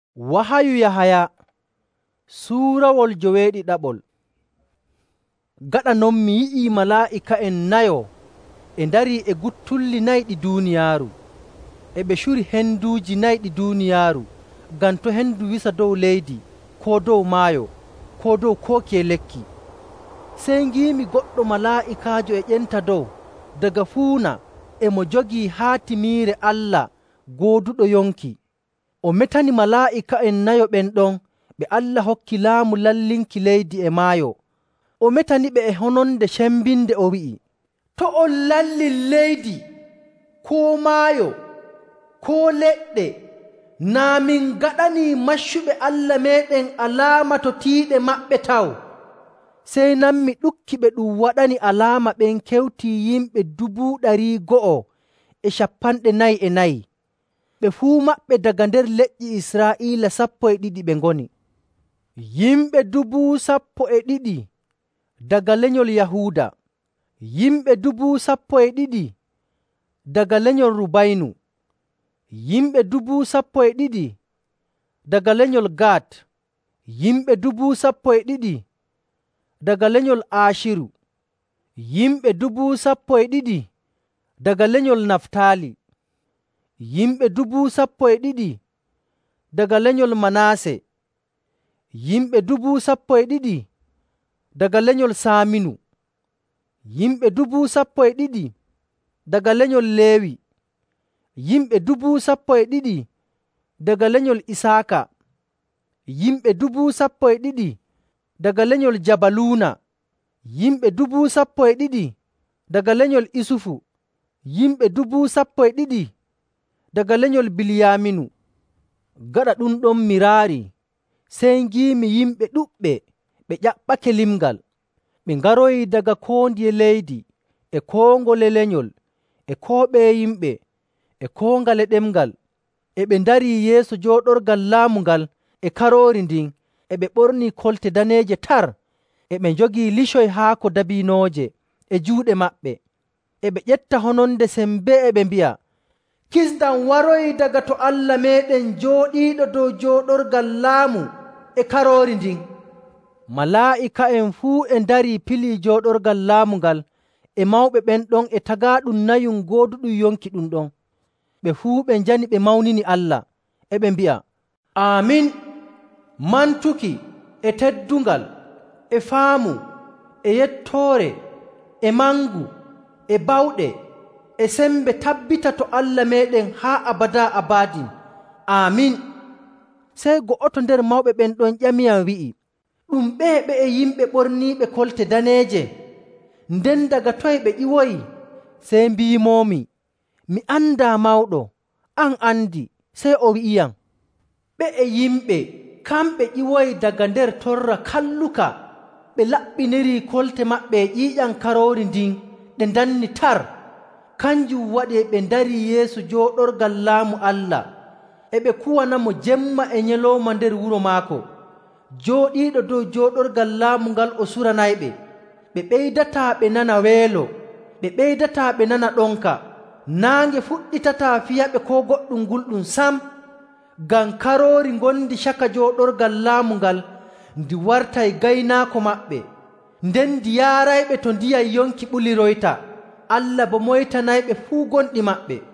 Wahayu Yahaya suurawol 7. Gaɗa non mi yi'ii malaa'ika'en nayo e ndarii e guttulli 4 ɗi duuniyaaru. E ɓe curi henduuji 4 ɗi duuniyaaru ngam to hendu wisa dow leydi, koo dow maayo, koo dow kookiye lekki. Sey ngiimi goɗɗo malaa'ikaajo e ƴenta dow daga fuuna e mo jogii haatimiire Allah gooduɗo yonki. O metani malaa'ika'en nayo ɓen ɗon ɓe Allah hokki laamu lallinki leydi e maayo. O metani ɓe e hononde cembinde o wi'i, “To on lallin leydi, koo maayo, koo leɗɗe, naa min gaɗanii maccuɓe Allah meeɗen alaama to tiiɗe maɓɓe taw.” Sey nanmi ɗukki ɓe ɗum waɗani alaama ɓen kewtii yimɓe 244,000. Ɓe fuu maɓɓe daga nder leƴƴi Israa'iila 12 ɓe ngoni. Yimɓe 12,000 daga lenyol Yahuuda, yimɓe 12,000 daga lenyol Rubaynu, yimɓe 12,000 daga lenyol Gad, yimɓe 12,000 daga lenyol Aashiru, yimɓe 12,000 daga lenyol Naftaali, yimɓe 12,000 daga lenyol Manaase, yimɓe 12,000 daga lenyol Saaminu, yimɓe 12,000 daga lenyol Leewi, yimɓe 12,000 daga lenyol Isaaka, yimɓe 12,000 daga lenyol Jabaluuna, yimɓe 12,000 daga lenyol Isufu, yimɓe 12,000 daga lenyol Bilyaaminu. Gaɗa ɗum ɗon miraari, sey ngiimi yimɓe ɗuɗɓe ɓe ƴaɓɓake limngal. Ɓe ngaroyi daga koo ndiye leydi, e koo ngole lenyol, e koo ɓeye yimɓe, e koo ngale ɗemngal. E ɓe ndarii yeeso jooɗorgal laamu ngal e karoori ndin, e ɓe ɓornii kolte daneeje tar, e ɓe njogii licoy haako dabinooje e juuɗe maɓɓe. E ɓe ƴetta hononde sembe e ɓe mbi'a, “Kisndam waroyi daga to Allah meeɗen jooɗiiɗo dow jooɗorgal laamu e karoori ndin.” Malaa'ika'en fuu e ndarii pilii jooɗorgal laamu ngal e mawɓe ɓen ɗon e tagaaɗum nayum gooduɗum yonki ɗum ɗon. Ɓe fuu ɓe njani ɓe mawnini Allah, e ɓe mbi'a, “Aamin! Mantuki e teddungal e faamu e yettoore e mangu e bawɗe e sembe tabbita to Allah meeɗen haa abada abadin. Aamin!” Sey go'oto nder mawɓe ɓen ɗon ƴamiyam wi'i, “Ɗum ɓe e yimɓe ɓorniiɓe kolte daneeje, nden daga toye ɓe ƴiwoyi?” Sey mbiimoomi, “Mi andaa mawɗo, an andi.” Sey o wi'iyam, “Ɓe e yimɓe kamɓe ƴiwoyi daga nder torra kalluka, ɓe laɓɓiniri kolte maɓɓe e ƴiiƴam karoori ndin ɗe danni tar. Kanjum waɗi ɓe ndarii yeeso jooɗorgal laamu Allah, e ɓe kuwanamo jemma e nyalawma nder wuro maako. Jooɗiiɗo dow jooɗorgal laamu ngal o suranayɓe. Ɓe ɓeydataa ɓe nana weelo, ɓe ɓeydataa ɓe nana ɗonka. Naange fuɗɗitataa fiyaɓe koo goɗɗum gulɗum sam, ngam karoori ngondi caka jooɗorgal laamu ngal ndi wartay gaynaako maɓɓe, nden ndi yaarayɓe to ndiyam yonki ɓuliroyta. Allah bo moytanayɓe fuu gonɗi maɓɓe.”